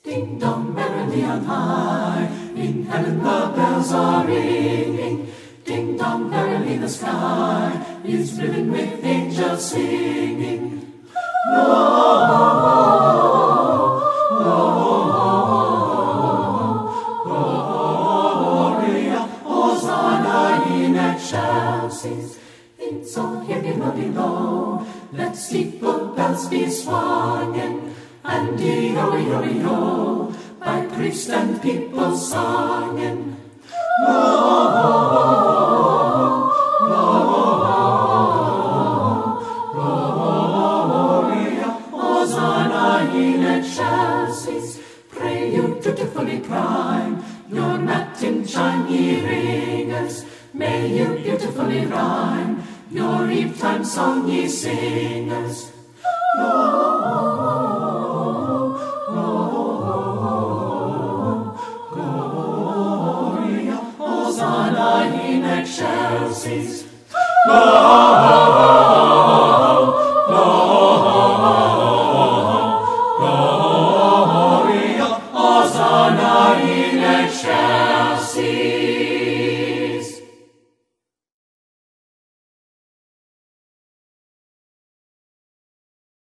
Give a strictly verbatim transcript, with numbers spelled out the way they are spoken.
Ding dong merrily on high, in heaven the bells are ringing. Ding dong merrily the sky is riven with angels singing. Oh, oh, oh, Gloria, Hosanna in excelsis. It's all here below, below. Let steeple bells be swinging, and yo-yo-yo, by priest and people singing. Oh, Gloria, Hosanna in excelsis. Pray you dutifully prime your matin chime, ye ringers. May you beautifully rhyme your eve-time song, ye singers. Oh, Gloria, Hosanna in excelsis. Oh,